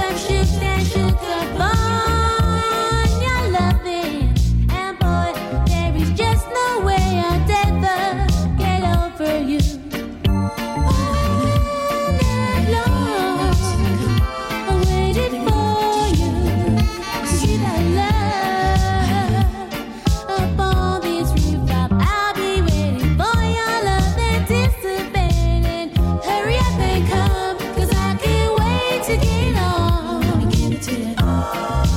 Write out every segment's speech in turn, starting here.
Hurry up and come, 'cause I can't wait to get on. Let me give it to you.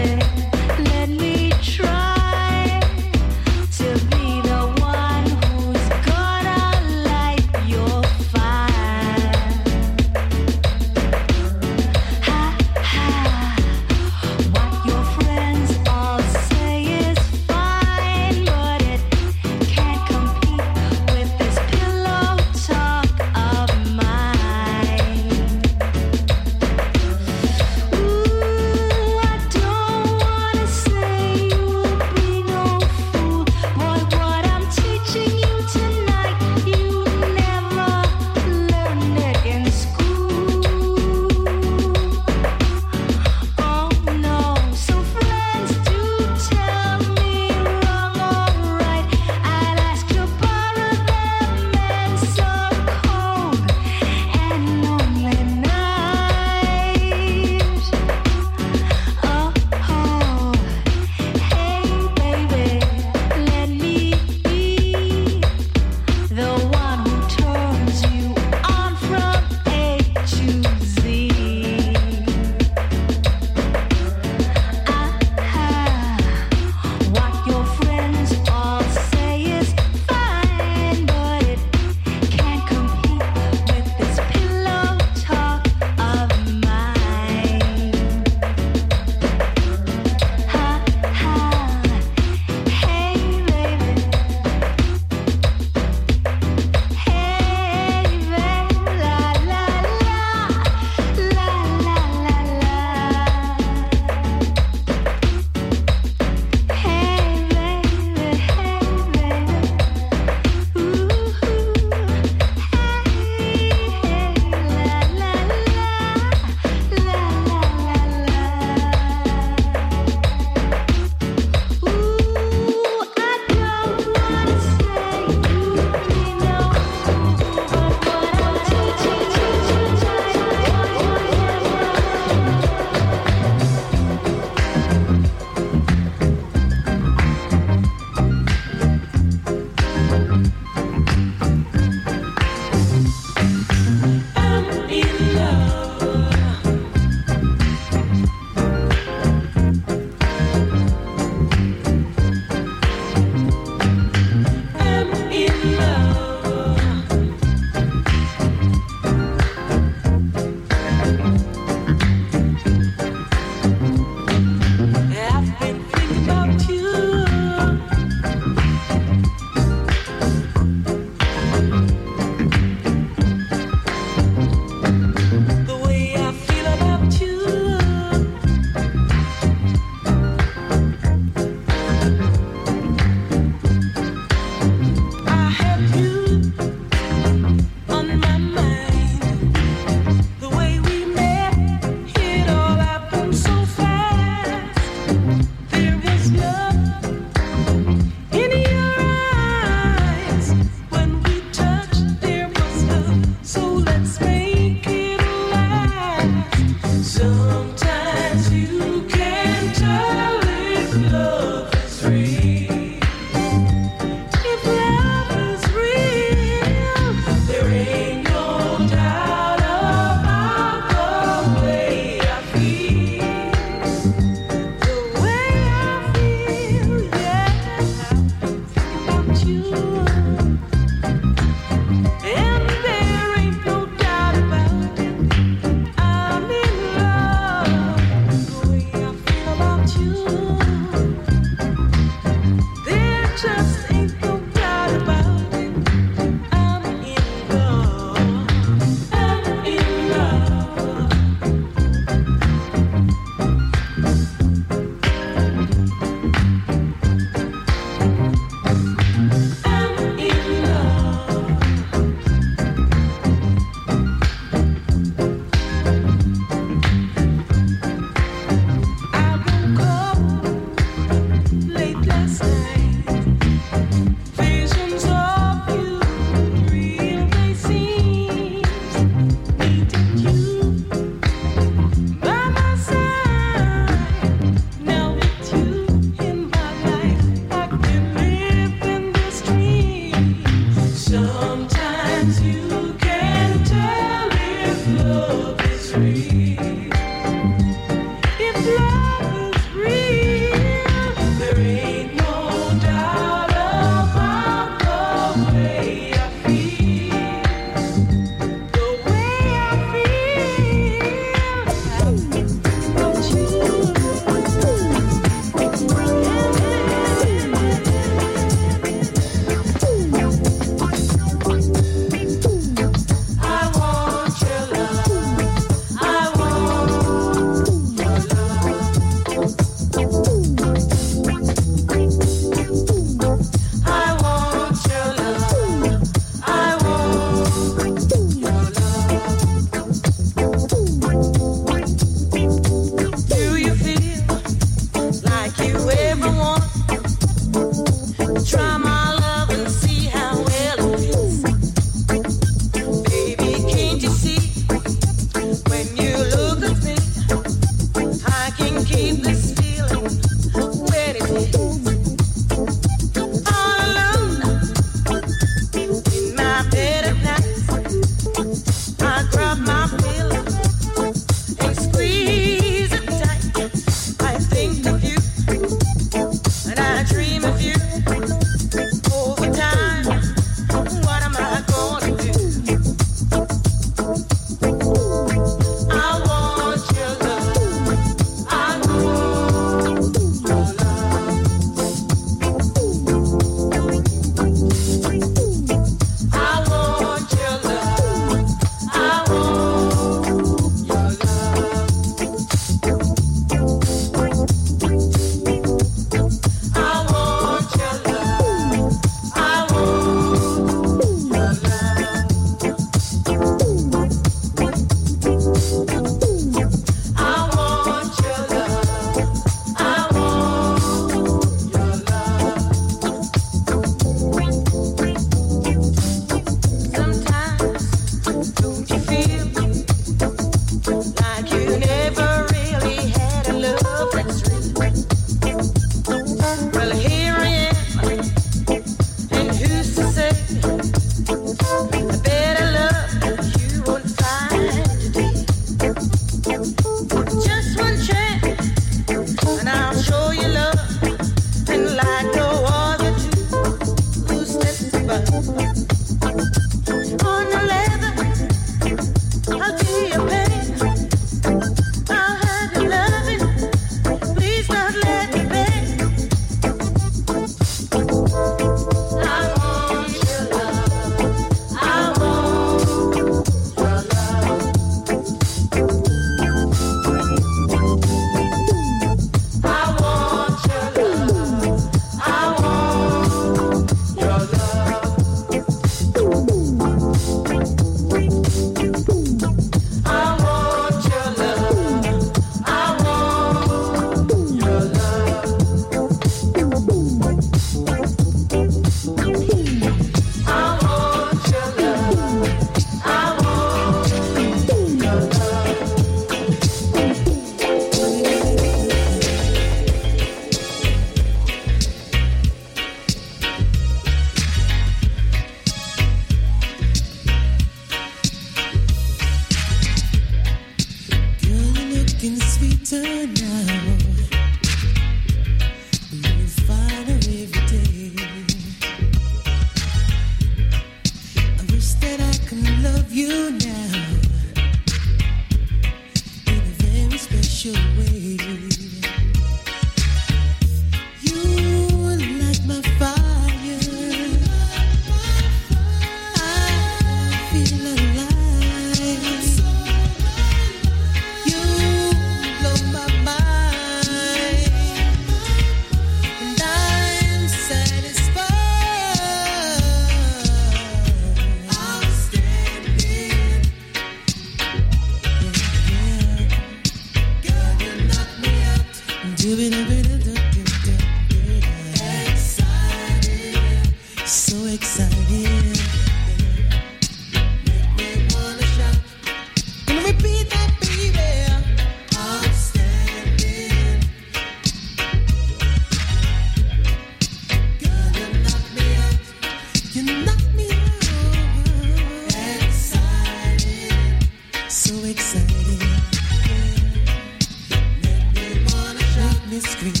Scream.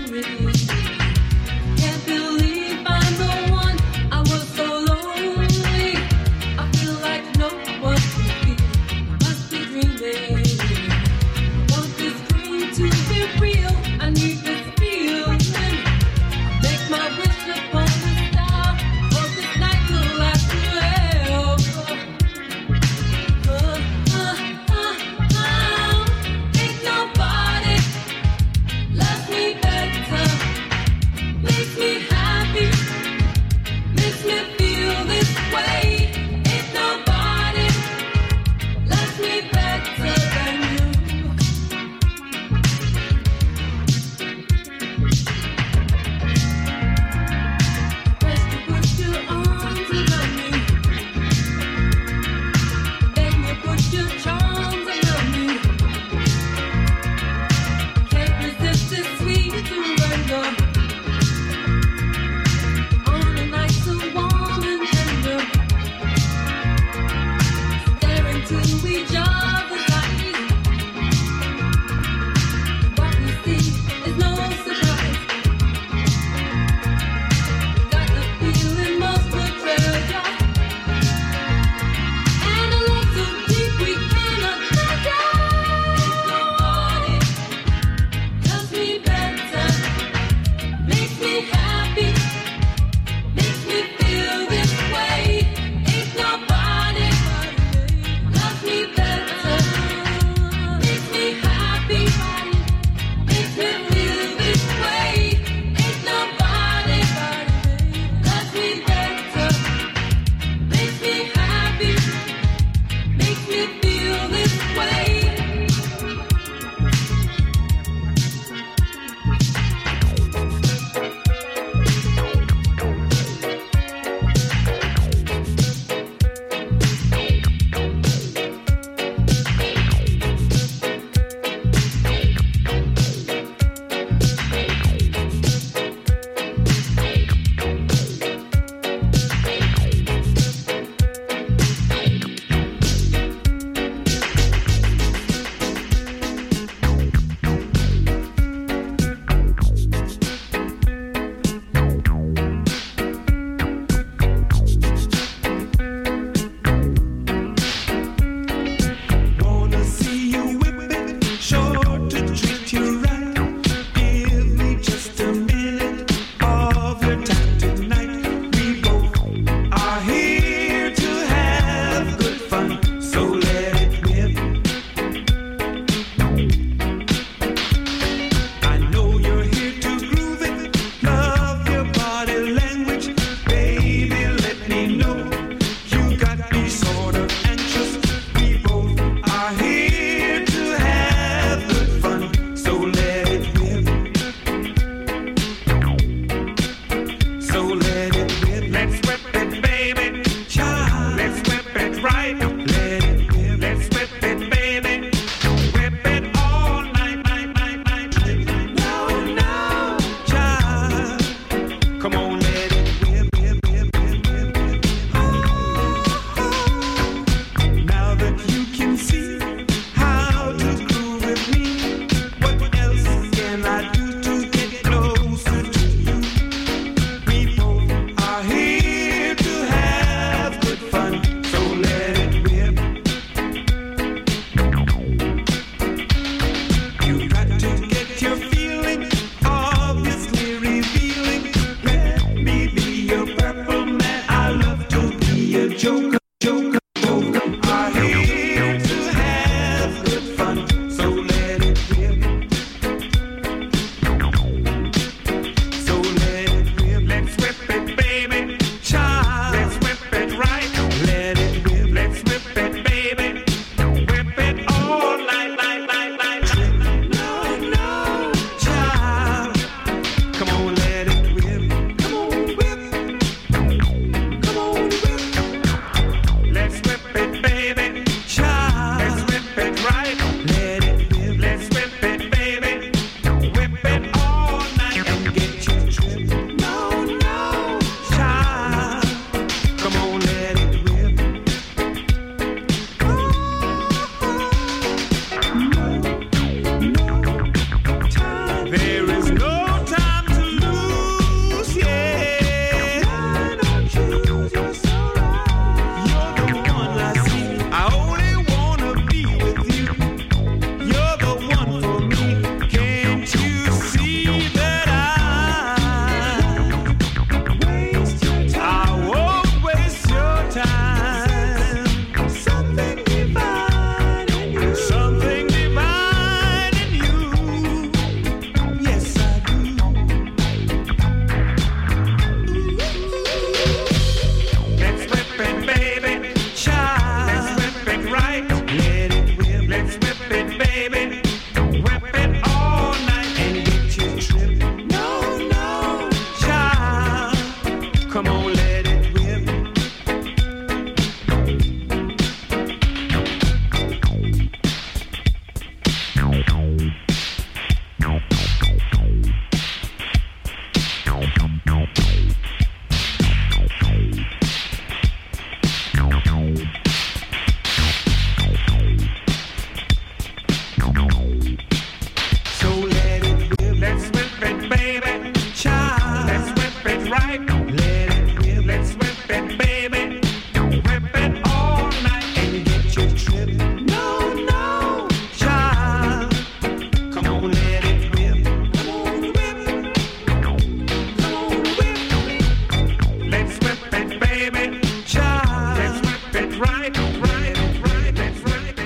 Ain't nobody loves me better.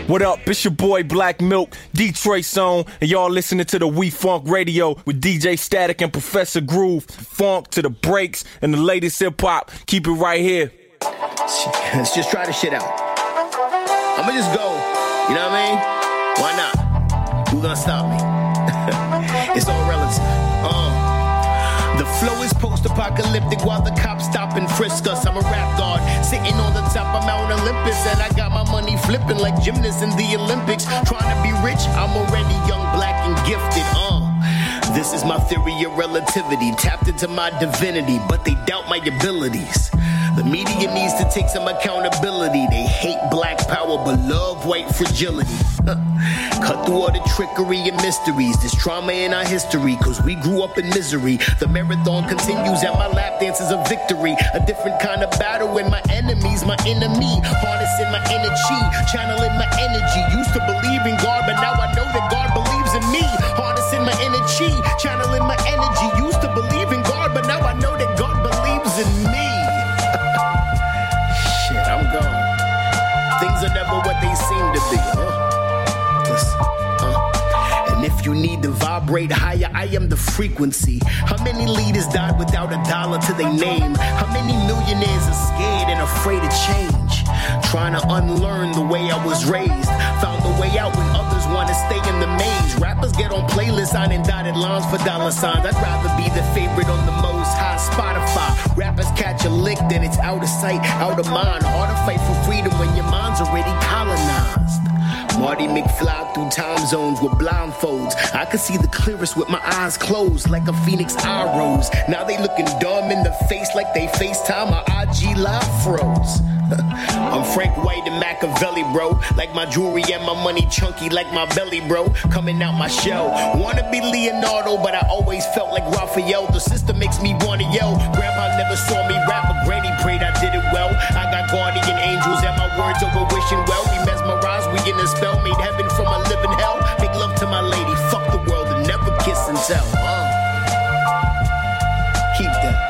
What up? It's your boy Black Milk, Detroit Zone, and y'all listening to the We Funk Radio with DJ Static and Professor Groove. Funk to the breaks and the latest hip hop. Keep it right here. Let's just try this shit out. I'ma just go. You know what I mean? Why not? Who gonna stop me? It's all relative. The flow is post-apocalyptic while the cops stop and frisk us. I'm a rap god, sitting on the top of Mount Olympus, and I got my money flipping like gymnasts in the Olympics. Trying to be rich, I'm already young, black, and gifted. This is my theory of relativity, tapped into my divinity, but they doubt my abilities. The media needs to take some accountability. They hate black power but love white fragility. Cut through all the trickery and mysteries. There's trauma in our history, cause we grew up in misery. The marathon continues and my lap dance is a victory. A different kind of battle when my enemy's my enemy. Harnessing my inner chi, channeling my energy. Used to believe in God, but now I know that God believes in me. Harnessing my inner chi, channeling my energy. Used to believe in God, but now I know that God believes in me. Shit, I'm gone. Things are never what they seem to be, And if you need to vibrate higher, I am the frequency. How many leaders died without a dollar to their name? How many millionaires are scared and afraid of change? Trying to unlearn the way I was raised. Found the way out when others want to stay in the maze. Rappers get on playlists, signing dotted lines for dollar signs. I'd rather be the favorite on the most high Spotify. Rappers catch a lick, then it's out of sight, out of mind. Hard to fight for freedom when your mind's already colonized. Marty McFly through time zones with blindfolds. I could see the clearest with my eyes closed, like a phoenix eye rose. Now they looking dumb in the face like they FaceTime. My IG live froze. I'm Frank White and Machiavelli, bro. Like my jewelry and my money chunky like my belly, bro. Coming out my shell. Wanna be Leonardo, but I always felt like Raphael. The system makes me wanna yell. Grandpa never saw me rap, but Granny prayed I did it well. I got guardian angels and my words over wishing well. We mesmerized, we in a spell. Made heaven from a living hell. Make love to my lady, fuck the world and never kiss and tell. Keep that.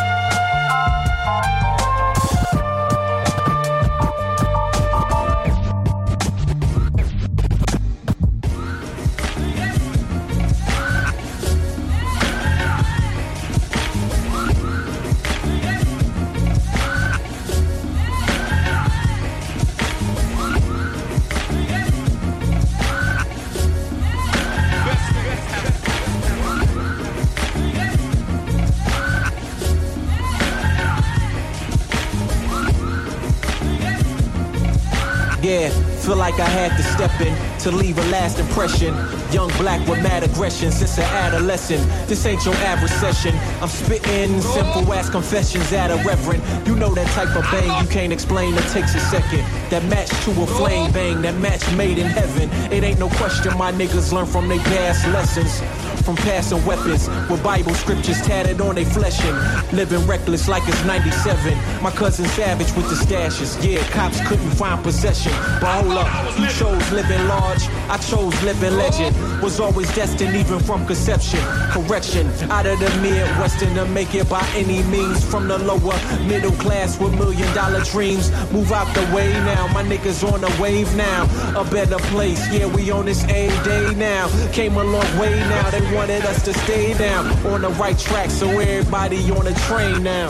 Yeah, feel like I had to step in to leave a last impression. Young black with mad aggression since an adolescent. This ain't your average session. I'm spitting simple ass confessions at a reverend. You know that type of bang you can't explain, it takes a second. That match to a flame bang, that match made in heaven. It ain't no question my niggas learn from their past lessons. From passing weapons with Bible scriptures tatted on their flesh and living reckless like it's 97. My cousin Savage with the stashes. Yeah, cops couldn't find possession. But hold up, you chose living large, I chose living legend. Was always destined even from conception. Correction, out of the Midwestern to make it by any means. From the lower middle class with $1 million dreams. Move out the way now, my niggas on the wave now. A better place, yeah, we on this A day now. Came a long way now, they wanted us to stay down. On the right track, so everybody on the train now.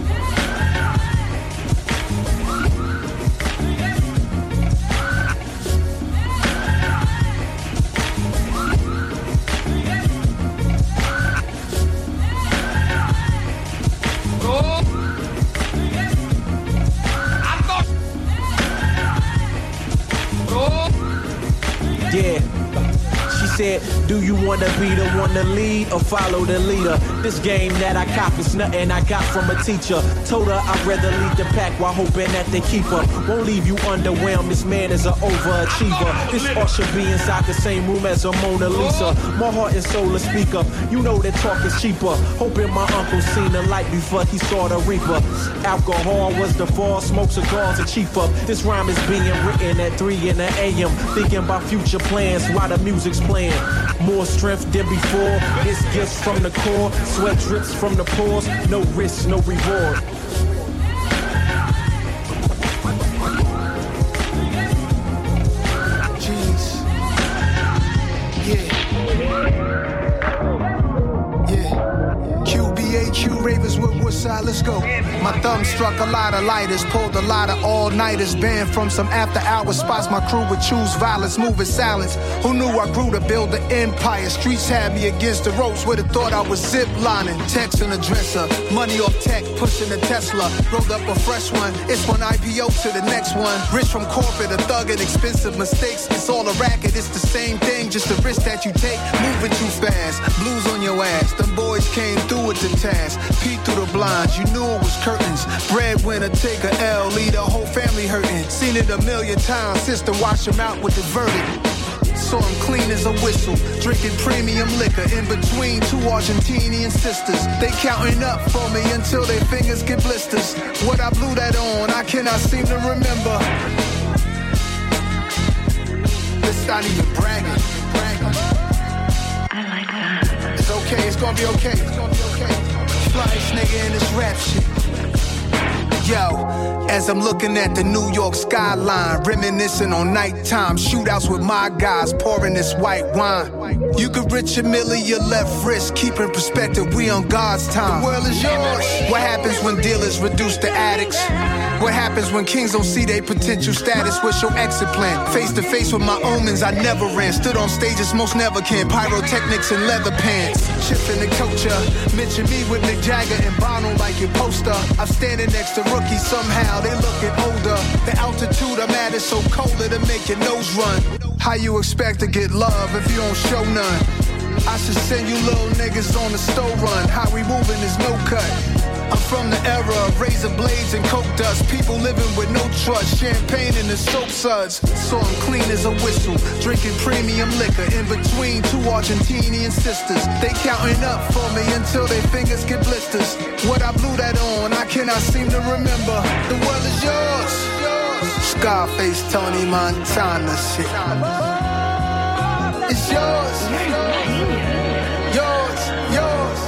Yeah. She said, do you wanna be the one to lead or follow the leader? This game that I cop is nothing I got from a teacher. Told her I'd rather lead the pack while hoping that they keep her. Won't leave you underwhelmed, this man is an overachiever. This art should be inside the same room as a Mona Lisa. My heart and soul a speaker, you know that talk is cheaper. Hoping my uncle seen the light before he saw the reaper. Alcohol was the fall, smoke cigars are cheaper. This rhyme is being written at 3 in the AM. Thinking about future plans while the music's playing. More strength than before, this gifts from the core. Sweat drips from the pores, no risk, no reward. flavors with Woodside, let's go. My thumb struck a lot of lighters, pulled a lot of all-nighters, banned from some after-hour spots. My crew would choose violence, moving silence. Who knew I grew to build an empire? Streets had me against the ropes, would've thought I was zip-lining. Text and a dresser, money off tech, pushing a Tesla. Rolled up a fresh one, it's one IPO to the next one. Rich from corporate, a thug and expensive mistakes. It's all a racket, it's the same thing, just the risk that you take. Moving too fast, blues on your ass. Them boys came through with the task. Peeked through the blinds, you knew it was curtains. Breadwinner, take a L, lead a whole family hurting. Seen it a million times, sister wash him out with the verdict. So I'm clean as a whistle, drinking premium liquor in between two Argentinian sisters. They counting up for me until their fingers get blisters. What I blew that on, I cannot seem to remember. It's not even bragging. I like that. It's okay, it's gonna be okay. It's gonna be okay. Flyest nigga in this rap shit. Yo, as I'm looking at the New York skyline, reminiscing on nighttime shootouts with my guys, pouring this white wine. You could rich a milli, your left wrist, keep in perspective, we on God's time. The world is yours. What happens when dealers reduce to addicts? What happens when kings don't see their potential status? What's your exit plan? Face to face with my omens, I never ran. Stood on stages most never can. Pyrotechnics and leather pants. Shifting the culture. Mention me with Mick Jagger and Bono like your poster. I'm standing next to rookies somehow, they looking older. The altitude I'm at is so cold it'll make your nose run. How you expect to get love if you don't show none? I should send you little niggas on the stove run. How we moving is no cut. I'm from the era of razor blades and coke dust. People living with no trust, champagne in the soap suds. So I'm clean as a whistle, drinking premium liquor in between two Argentinian sisters. They counting up for me until their fingers get blisters. What I blew that on, I cannot seem to remember. The world is yours. Scarface, Tony Montana shit. It's yours. Yours.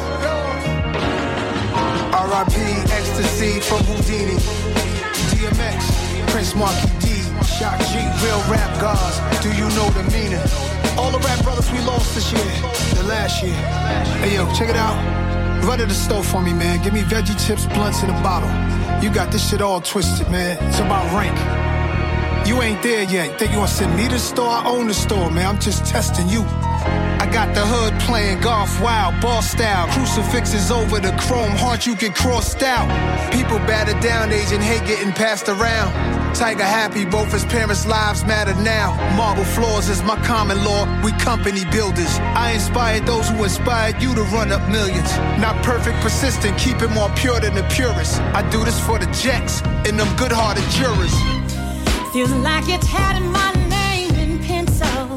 R.I.P. Ecstasy from Houdini. DMX, Prince Marky D, Shock G, real rap gods. Do you know the meaning? All the rap brothers we lost this year, the last year. Hey yo, check it out. Run to the store for me, man. Give me veggie chips, blunts in a bottle. You got this shit all twisted, man. It's about rank. You ain't there yet. You think you gonna send me to the store? I own the store, man. I'm just testing you. I got the hood playing golf wild, ball style. Crucifixes over the chrome heart, you get crossed out. People battered down, aging hate getting passed around. Tiger happy, both his parents' lives matter now. Marble floors is my common law, we company builders. I inspired those who inspired you to run up millions. Not perfect, persistent, keep it more pure than the purest. I do this for the Jacks and them good-hearted jurors. Feels like it's had my name in pencil.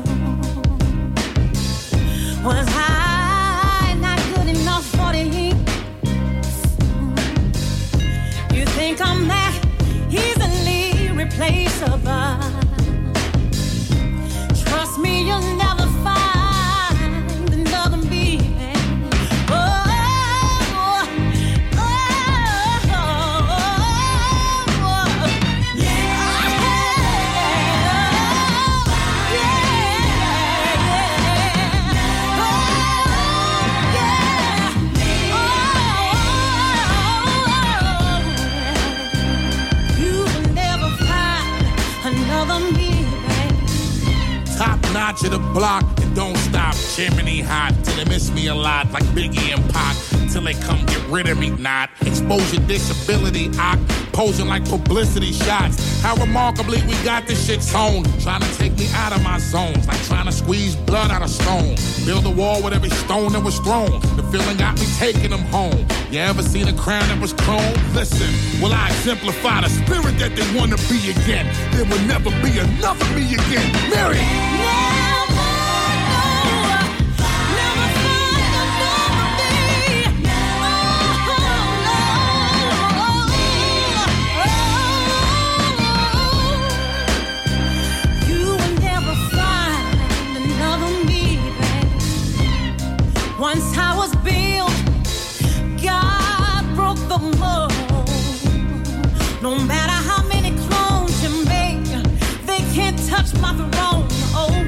Was I not good enough for the ink? You think I'm that easily replaceable? Trust me, you'll never find another me. Top notch of the block and don't stop. Chimney hot till they miss me a lot, like Biggie and Pac. Till they come get rid of me, not exposure, disability. I posing like publicity shots. How remarkably we got this shit sewn. Trying to take me out of my zones, like trying to squeeze blood out of stone. Build a wall with every stone that was thrown. The feeling got me taking them home. You ever seen a crown that was chrome? Listen, will I exemplify the spirit that they want to be again? There will never be another me again. Mary! Once I was built, God broke the mold. No matter how many clones you make, they can't touch my throne. Oh.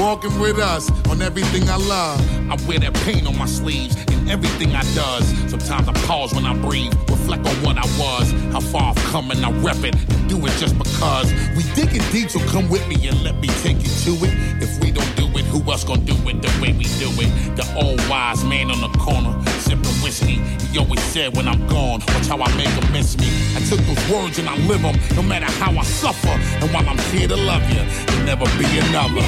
walking with us on everything I love. I wear that pain on my sleeves in everything I does. Sometimes I pause when I breathe, reflect on what I was, how far I've come, and I rep it and do it just because. We digging deep, so come with me and let me take you to it. If we don't do it, who else gonna do it the way we do it? The old wise man on the corner, sipping whiskey. He always said when I'm gone, watch how I make them miss me. I took those words and I live them, no matter how I suffer. And while I'm here to love you, there'll never be another.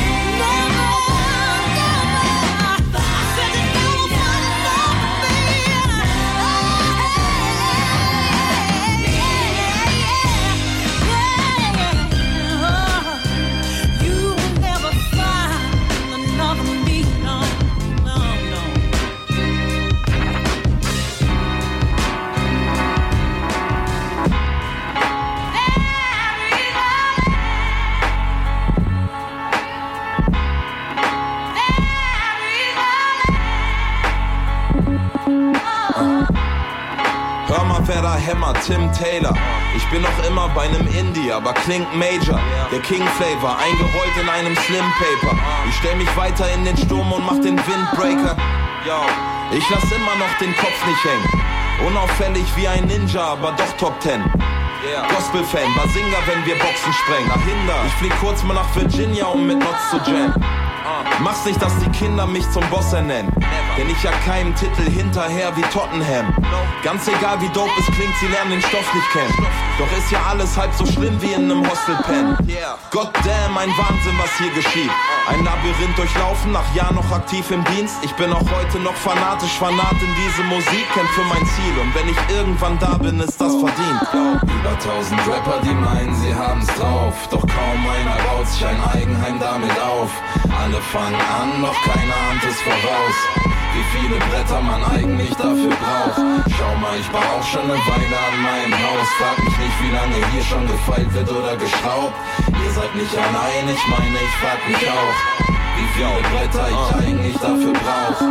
Wer da hämmert, Tim Taylor. Ich bin noch immer bei nem Indie, aber klingt Major. Der King Flavor, eingerollt in einem Slim Paper. Ich stell mich weiter in den Sturm und mach den Windbreaker. Yo, ich lass immer noch den Kopf nicht hängen. Unauffällig wie ein Ninja, aber doch Top 10. Gospel-Fan, Basinga, wenn wir Boxen sprengen. Dahinter, ich flieg kurz mal nach Virginia, um mit Notz zu jammen. Mach's nicht, dass die Kinder mich zum Boss ernennen. Denn ich jag keinem Titel hinterher wie Tottenham. Ganz egal wie dope es klingt, sie lernen den Stoff nicht kennen. Doch ist ja alles halb so schlimm wie in nem Hostelpen. Goddamn, ein Wahnsinn, was hier geschieht. Ein Labyrinth durchlaufen, nach Jahren noch aktiv im Dienst. Ich bin auch heute noch fanatisch, Fanat in diese Musik, kämpf für mein Ziel. Und wenn ich irgendwann da bin, ist das verdient. Über 1000 Rapper, die meinen, sie haben's drauf. Doch kaum einer baut sich ein Eigenheim damit auf. Alle fangen an, doch keine Hand ist voraus. Wie viele Bretter man eigentlich dafür braucht. Schau mal, ich baue auch schon eine Weile an meinem Haus. Frag mich nicht, wie lange hier schon gefeilt wird oder geschraubt. Ihr seid nicht allein, ich meine, ich frag mich auch, wie viele Bretter ich eigentlich dafür brauch.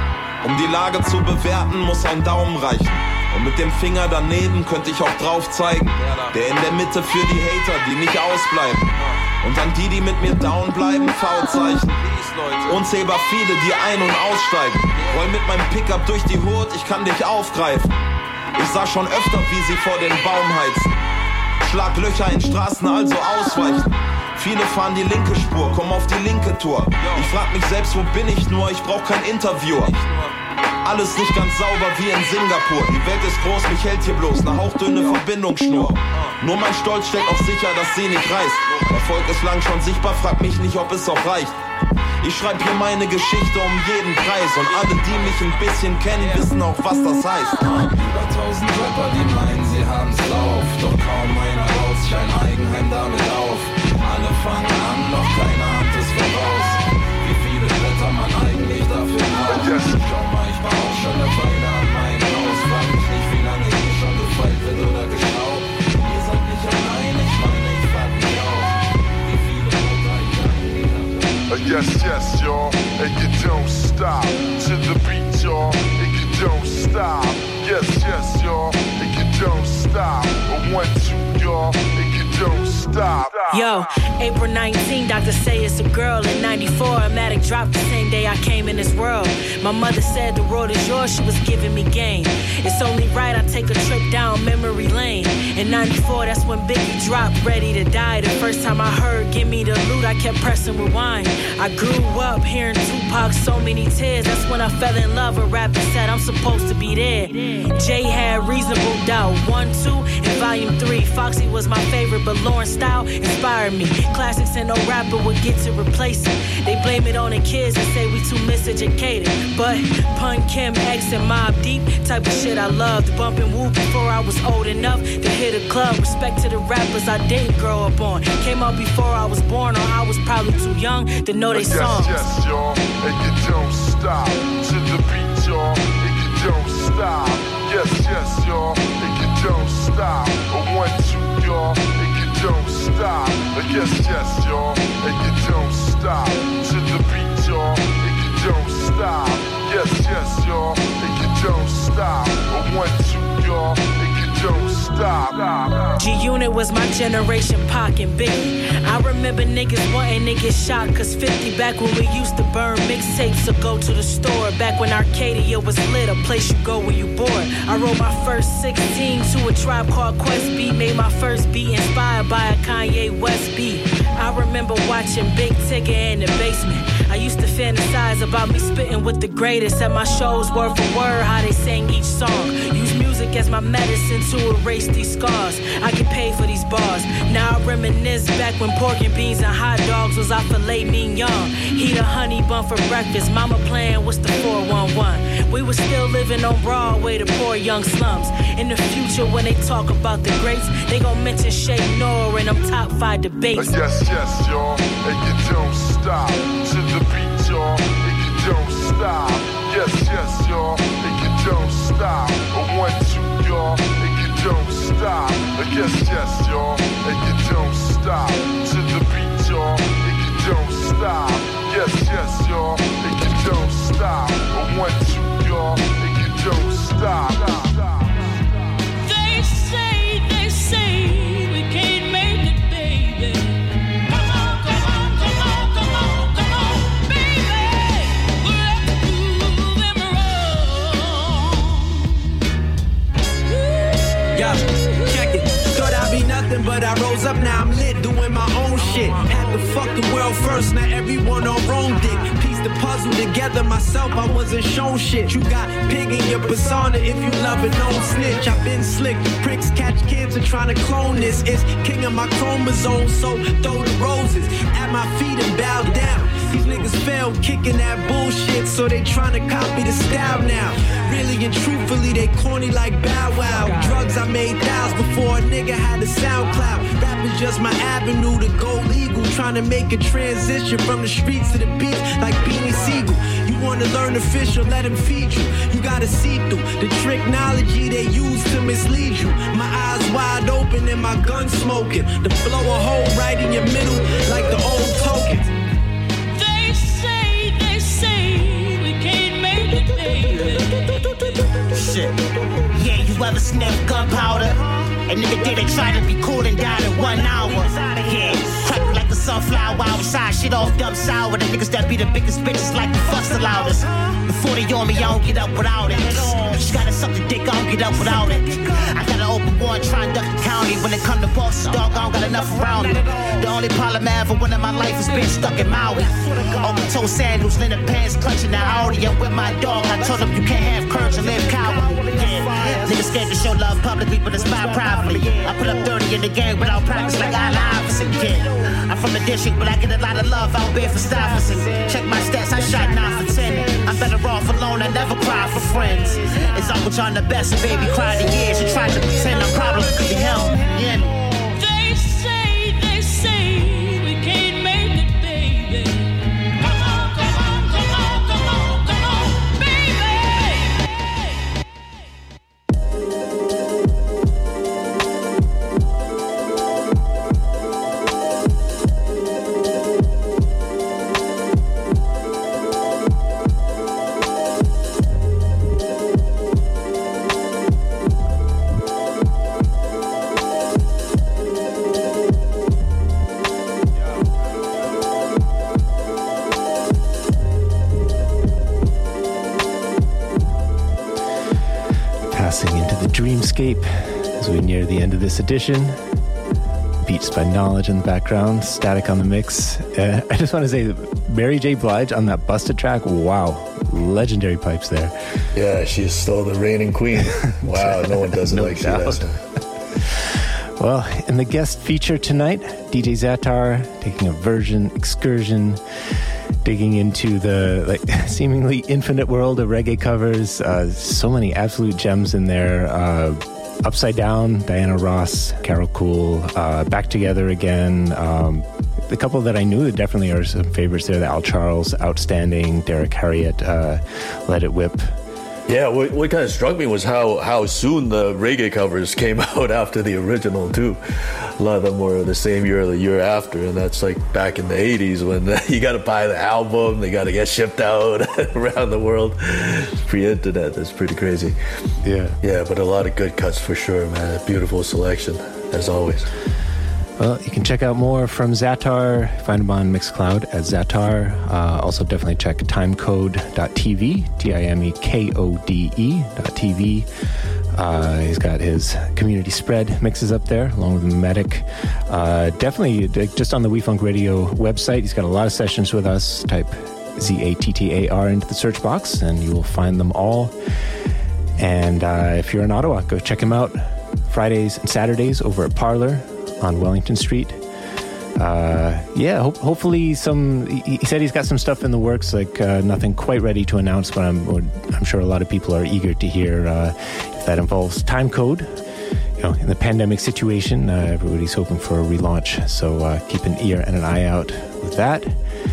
Um die Lage zu bewerten, muss ein Daumen reichen. Und mit dem Finger daneben könnte ich auch drauf zeigen. Der in der Mitte für die Hater, die nicht ausbleiben. Und an die, die mit mir down bleiben, V-Zeichen. Unzählbar viele, die ein- und aussteigen. Roll mit meinem Pickup durch die Hut, ich kann dich aufgreifen. Ich sah schon öfter, wie sie vor den Baum heizen. Schlag Löcher in Straßen, also ausweichen. Viele fahren die linke Spur, kommen auf die linke Tour. Ich frag mich selbst, wo bin ich nur? Ich brauch kein Interviewer. Alles nicht ganz sauber wie in Singapur. Die Welt ist groß, mich hält hier bloß eine hauchdünne Verbindungsschnur. Nur mein Stolz stellt auch sicher, dass sie nicht reißt. Erfolg ist lang schon sichtbar, frag mich nicht, ob es auch reicht. Ich schreib hier meine Geschichte um jeden Preis. Und alle, die mich ein bisschen kennen, wissen auch, was das heißt. Über 1000 Rapper, die meinen, sie haben's drauf. Doch kaum einer baut sich ein Eigenheim damit auf. Alle fangen an, doch keine Hand ist voraus. Wie viele Bretter man eigentlich dafür braucht. Schau mal, ich baue auch schon eine Weile an meinem Haus. Frag mich nicht, wie lange hier schon gefeilt wird oder geschraubt. Ihr seid nicht allein, ich meine, ich frag mich auch, wie viele Bretter ich eigentlich dafür. Yes, yes, y'all, and you don't stop to the beat, y'all, and you don't stop. Yes, yes, y'all, and you don't stop. 1, 2, y'all, and you don't stop. Yo, April 19, doctors say it's a girl. In 94, Matic dropped the same day I came in this world. My mother said the world is yours, she was giving me game. It's only right I take a trip down memory lane. In 94, that's when Biggie dropped, Ready to Die. The first time I heard Give Me the Loot, I kept pressing rewind. I grew up hearing Tupac, So Many Tears. That's when I fell in love with rap and said I'm supposed to be there. Jay had Reasonable Doubt 1, 2, and Volume 3. Foxy was my favorite, but Lawrence style inspired me. Classics and no rapper would get to replace it. They blame it on the kids and say we too miseducated. But Pun Kim, X, and Mobb Deep, type of shit I loved. Bumping Woo before I was old enough to hit a club. Respect to the rappers I didn't grow up on. Came out before I was born, or I was probably too young to know they songs. Yes, yes, y'all, and you don't stop to the beat, y'all, and you don't stop. Yes, yes, y'all, and you don't stop. 1, 2, y'all, and you don't stop. Yes, yes, y'all, and you don't stop to the beat, y'all, and you don't stop. Yes, yes, y'all, and you don't stop. 1, 2, y'all, and you don't stop. G-Unit was my generation, Pac and Biggie. I remember niggas wanting to get shot, cause 50 back when we used to burn mixtapes or go to the store. Back when Arcadia was lit, a place you go when you bored. I wrote my first 16 to a Tribe Called Quest beat. Made my first beat inspired by a Kanye West beat. I remember watching Big Tigger in the basement. I used to fantasize about me spitting with the greatest at my shows, word for word, how they sang each song. Use music as my medicine to erase these scars. I get paid for these bars. Now I reminisce back when pork and beans and hot dogs was our filet mignon. Eat a honey bun for breakfast. Mama playing what's the 411. We was still living on Broadway, the poor young slums. In the future, when they talk about the greats, they gon' mention Shay Noor in them top 5 debates. Yes, yes, y'all, and you don't stop to the beat, y'all, and you don't stop. Yes, yes, y'all, and you don't stop. A 1, 2, y'all, and you don't stop. Yes, yes, y'all, and you don't stop to the beat, y'all, and you don't stop. Yes, yes, y'all, and you don't stop. A 1, 2, y'all, and you don't stop. They say we can't make it, baby. Come on, come on, come on, come on, come on, baby. Let's do them wrong. Yeah, check it. Thought I'd be nothing, but I rose up, now I'm lit, doing my own shit. Had to fuck the world first, now everyone on wrong dick. Piece the puzzle together myself, I wasn't shown shit. You got pig in your persona, if you love it, don't snitch. I've been slick, pricks catch cancer trying to clone this. It's king of my chromosomes, so throw the roses at my feet and bow down. These niggas fail kicking that bullshit, so they tryna copy the style now. Really and truthfully, they corny like Bow Wow. Drugs, I made thousands before a nigga had a SoundCloud. Rap is just my avenue to go legal. Tryna make a transition from the streets to the beach like Beanie Siegel. You wanna learn to fish or let him feed you. You gotta see through the technology they use to mislead you. My eyes wide open and my gun smoking. To blow a hole right in your middle like the old tokens. They say we can't make it, baby. Shit. Yeah, you ever sniff gunpowder? A nigga did it, try to be cool and died in 1 hour. Yeah, crack like a sunflower outside, shit off dumb sour. The niggas that be the biggest bitches like the fuss the loudest. Before they on me, I don't get up without it. She gotta suck the dick, I don't get up without it. I got an open warrant, try and duck the county. When it come to bosses, dog, I don't got enough around it. The only problem I ever won in my life is being stuck in Maui. Open toe sandals, linen pants, clutching the Audi. I'm with my dog, I told him you can't have courage and live coward. Yeah, niggas scared to show love publicly, but it's my privately. I put up 30 in the game without practice like I Iverson, yeah. I'm from the district, but I get a lot of love out there for Stuyvesant. Check my stats, I shot 9 for 10. I'm better off alone, I never cry for friends. It's Uncle John the best, baby cried in years. She tried to pretend I'm probably him, yeah. They say we can't make it, baby. Come on, come on, come on, come on, come on, baby. Passing into the dreamscape as we near the end of this edition. Beats by Knowledge in the background, Static on the mix. I just want to say, Mary J. Blige on that Busted track, wow, legendary pipes there. Yeah, she's still the reigning queen. Wow, no one does it like she does. Well, in the guest feature tonight, DJ Zatar taking a version excursion, digging into the seemingly infinite world of reggae covers. So many absolute gems in there. Upside Down, Diana Ross, Carol Cool, Back Together Again. The couple that I knew that definitely are some favorites there. The Al Charles, Outstanding, Derek Harriott, Let It Whip. Yeah, what kind of struck me was how soon the reggae covers came out after the original too. A lot of them were the same year or the year after, and that's like back in the 80s when you got to buy the album, they got to get shipped out around the world. Pre-internet, that's pretty crazy. Yeah, but a lot of good cuts for sure, man. A beautiful selection, as always. Well, you can check out more from Zatar. Find him on Mixcloud at Zatar. Also, definitely check timecode.tv, timekode.tv. He's got his community spread mixes up there, along with Memetic. Definitely, just on the We Funk Radio website, he's got a lot of sessions with us. Type ZATTAR into the search box, and you will find them all. And if you're in Ottawa, go check him out Fridays and Saturdays over at Parlor on Wellington Street. Hopefully he said he's got some stuff in the works, like nothing quite ready to announce, but I'm sure a lot of people are eager to hear if that involves Timecode. You know, in the pandemic situation, everybody's hoping for a relaunch, so keep an ear and an eye out with that.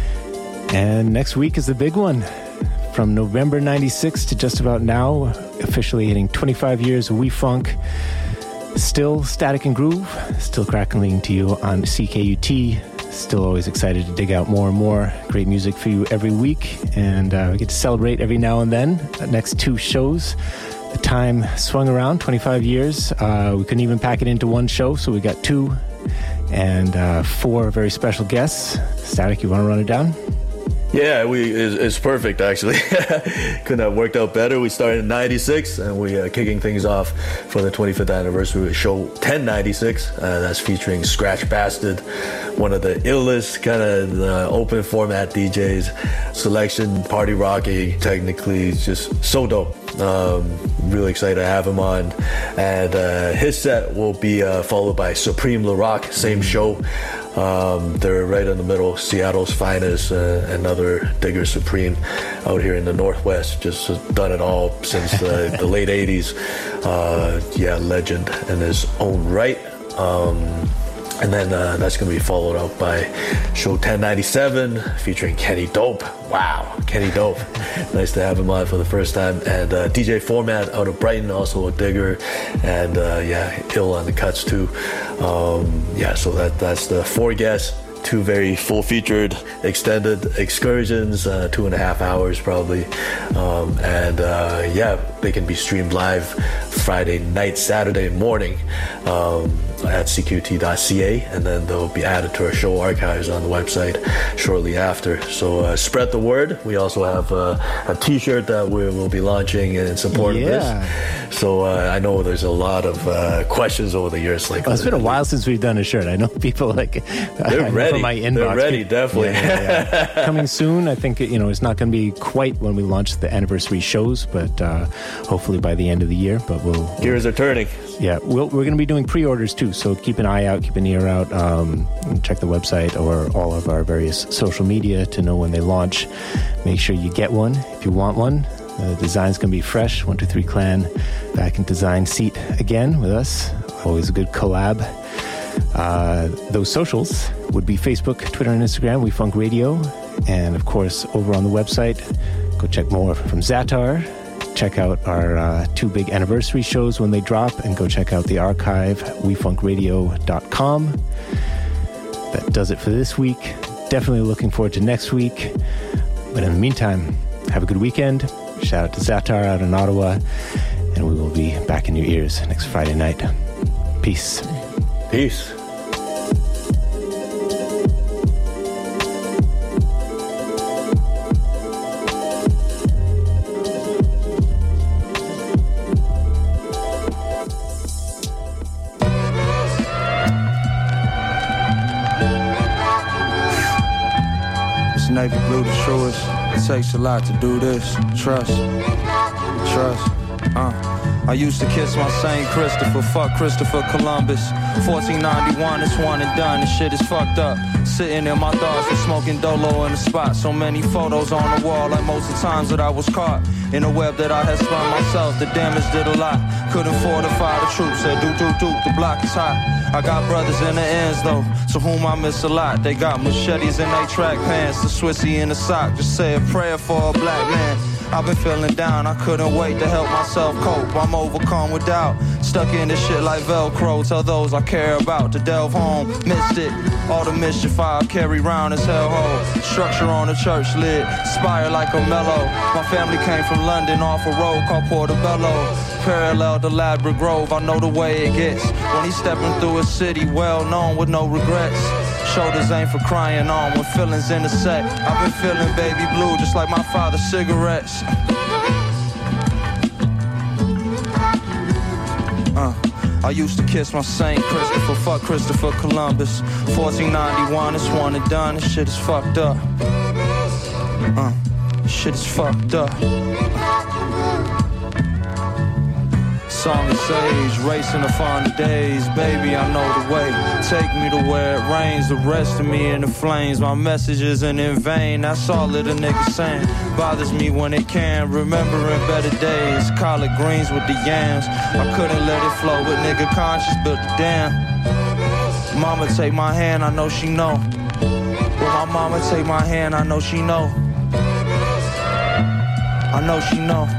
And next week is the big one. From November 96 to just about now, officially hitting 25 years of We Funk. Still Static and Groove, still crackling to you on CKUT. Still always excited to dig out more and more great music for you every week. And we get to celebrate every now and then. The next 2 shows, the time swung around, 25 years. We couldn't even pack it into one show, so we got 2 and 4 very special guests. Static, you want to run it down? Yeah, it's perfect, actually. Couldn't have worked out better. We started in 96, and we are kicking things off for the 25th anniversary of show 1096. That's featuring Scratch Bastard, one of the illest kind of open format DJs. Selection, party rocky, technically just so dope. Really excited to have him on. And his set will be followed by Supreme LaRock, same show. They're right in the middle, Seattle's finest, another Digger Supreme out here in the Northwest. Just done it all since the late 80s. Legend in his own right. And then that's going to be followed up by show 1097 featuring Kenny Dope. Wow, Kenny Dope. Nice to have him on for the first time. And DJ Format out of Brighton, also a digger. And ill on the cuts too. So that's the 4 guests. 2 very full-featured extended excursions, 2.5 hours probably. They can be streamed live Friday night, Saturday morning at cqt.ca, and then they'll be added to our show archives on the website shortly after. So spread the word. We also have a t-shirt that we'll be launching in support of this. So I know there's a lot of questions over the years. Like, it's been a while since we've done a shirt. I know people they're ready. From my inbox. They're ready, definitely. Coming soon. I think it's not going to be quite when we launch the anniversary shows, but hopefully by the end of the year. But gears are turning. Yeah, we're going to be doing pre-orders too, so keep an eye out, keep an ear out. Check the website or all of our various social media to know when they launch. Make sure you get one if you want one. The design's going to be fresh. 123 Clan back in design seat again with us. Always a good collab. Those socials would be Facebook, Twitter, and Instagram, We Funk Radio. And of course, over on the website, go check more from Zatar. Check out our 2 big anniversary shows when they drop, and go check out the archive, wefunkradio.com. That does it for this week. Definitely looking forward to next week. But in the meantime, have a good weekend. Shout out to Zatar out in Ottawa, and we will be back in your ears next Friday night. Peace. Peace. Navy blue the truest. It takes a lot to do this. Trust. I used to kiss my St. Christopher, fuck Christopher Columbus. 1491, it's one and done, this shit is fucked up. Sitting in my thoughts and smoking Dolo in the spot. So many photos on the wall, like most of the times that I was caught in a web that I had spun myself. The damage did a lot, couldn't fortify the troops. Said do, the block is hot. I got brothers in the ends though, to whom I miss a lot. They got machetes in their track pants, the Swissy in the sock. Just say a prayer for a black man. I've been feeling down, I couldn't wait to help myself cope. I'm overcome with doubt, stuck in this shit like Velcro. Tell those I care about to delve home. Missed it, all the mischief I carry round is hellhole. Structure on the church lid, spire like a mellow. My family came from London off a road called Portobello. Parallel to Ladbroke Grove, I know the way it gets. When he's stepping through a city well known with no regrets. Shoulders ain't for crying on when feelings intersect. I've been feeling baby blue just like my father's cigarettes. I used to kiss my Saint Christopher, fuck Christopher Columbus. 1491, it's one and done, this shit is fucked up. Shit is fucked up. Song is sage, racing to find the days. Baby, I know the way. Take me to where it rains. The rest of me in the flames. My message isn't in vain. That's all that a nigga saying. Bothers me when it can. Remembering better days. Collard greens with the yams. I couldn't let it flow, but nigga conscious built the dam. Mama take my hand, I know she know. Well, my mama take my hand, I know she know. I know she know.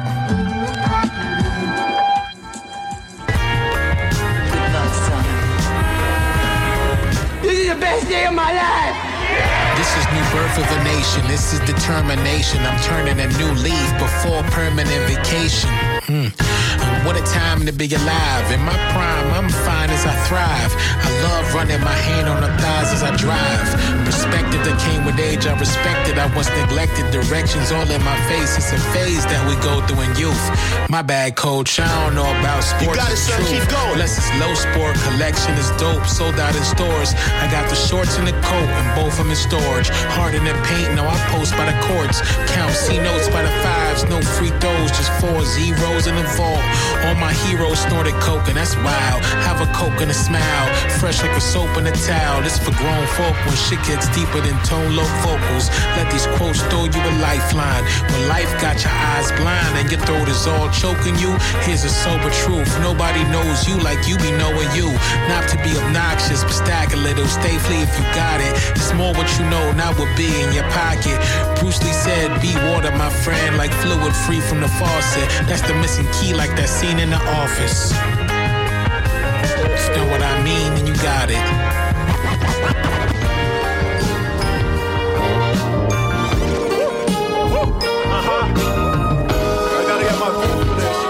This is the best day of my life. This is new birth of a nation. This is determination. I'm turning a new leaf before permanent vacation. What a time to be alive. In my prime, I'm fine as I thrive. I love running my hand on the thighs as I drive. Perspective that came with age, I respected. I once neglected directions all in my face. It's a phase that we go through in youth. My bad, coach. I don't know about sports. You got it, son. Keep going. Unless it's low sport, collection is dope. Sold out in stores. I got the shorts and the coat, and both of them in storage. Harder than paint, no, I post by the courts. Count C notes by the fives, no free throws, just 4 zeros in the vault. All my heroes snorted coke, and that's wild. Have a coke and a smile, fresh like a soap and a towel. This for grown folk when shit gets deeper than tone-low vocals. Let these quotes throw you a lifeline. When life got your eyes blind and your throat is all choking you, here's a sober truth. Nobody knows you like you be knowing you. Not to be obnoxious, but stack a little. Stay free if you got it. It's more what you know, not what be in your pocket. Bruce Lee said, be water, my friend, like fluid free from the faucet. That's the missing key, like that scene in The Office. Just know what I mean, and you got it. I gotta get my food for this.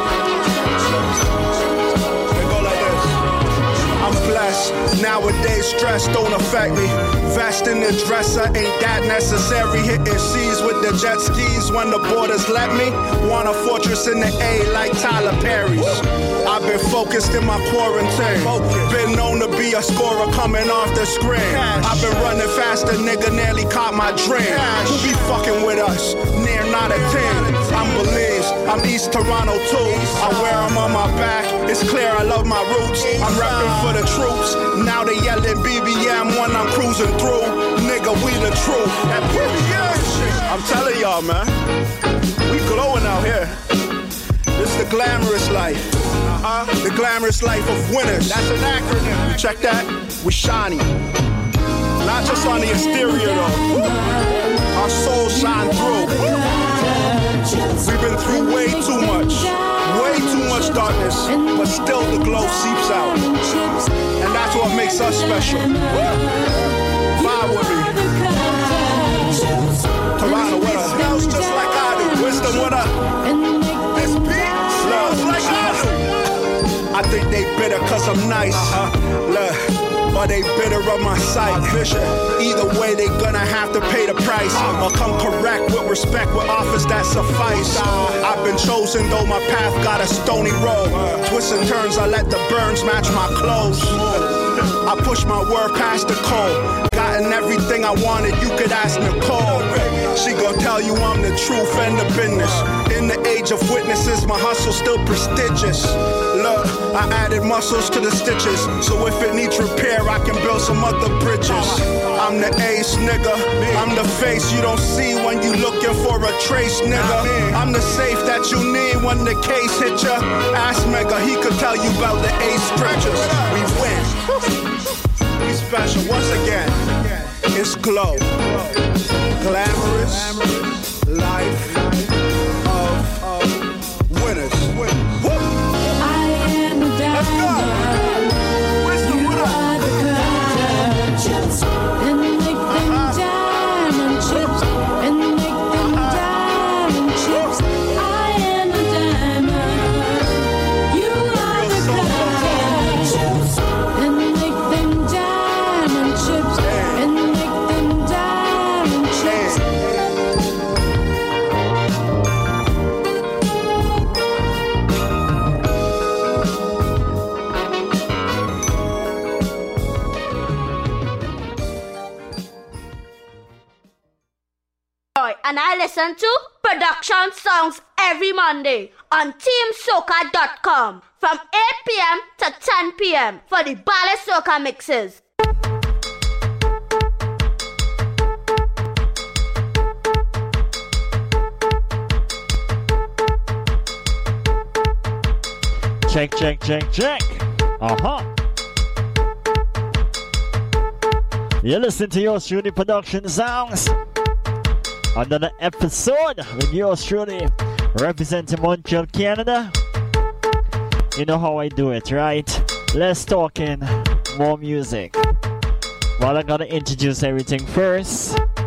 They go like this. I'm blessed. Nowadays, stress don't affect me. Vest in the dresser, ain't that necessary. Hitting C's with the jet skis when the borders let me. Want a fortress in the A like Tyler Perry's. I've been focused in my quarantine. Been known to be a scorer coming off the screen. I've been running faster, nigga nearly caught my dream. Who be fucking with us? Near not a team. I'm Belize, I'm East Toronto too. I wear them on my back, it's clear I love my roots. I'm repping for the troops, now they yelling BBM when I'm cruising through. Nigga, we the truth. That I'm telling y'all, man, we glowing out here. This is the glamorous life. The glamorous life of winners. That's an acronym. Check that. We shiny. Not just on the exterior though. Our souls shine through. We've been through way too much darkness, but still the glow seeps out. And that's what makes us special. Vibe with me. Toronto, what up? Smells just like I do. Wisdom, what up? This beat smells like I do. I think they bitter cause I'm nice. Look, or they bitter of my sight. Either way, they gonna have to pay the price. Or come correct with respect with offers that suffice. I've been chosen though my path got a stony road. Twists and turns, I let the burns match my clothes. I push my word past the cold. Gotten everything I wanted, you could ask Nicole. She gon' tell you I'm the truth and the business. In the age of witnesses, my hustle's still prestigious. Look, I added muscles to the stitches, so if it needs repair, I can build some other bridges. I'm the ace, nigga. I'm the face you don't see when you looking for a trace, nigga. I'm the safe that you need when the case hit ya. Ask Mega, he could tell you about the ace scriptures. We win. We special once again. It's glow. Glamorous life of Joy, and I listen to Production Songs every Monday on TeamSoca.com from 8 p.m. to 10 p.m. for the Bale Soca mixes. Check, check, check, check. You listen to yours truly Production Sounds. Another episode with yours truly representing Montreal, Canada. You know how I do it, right? Less talking, more music. Well, I gotta introduce everything first.